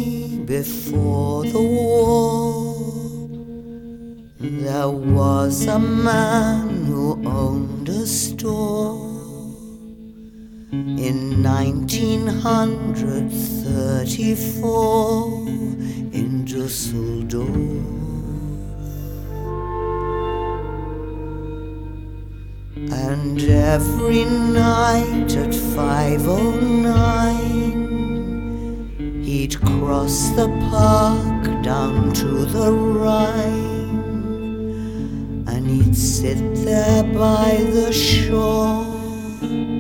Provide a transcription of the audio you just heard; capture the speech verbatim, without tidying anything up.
before the war, there was a man who owned a store in nineteen thirty-four in Düsseldorf. And every night at five oh nine he'd cross the park down to the Rhine, and he'd sit there by the shore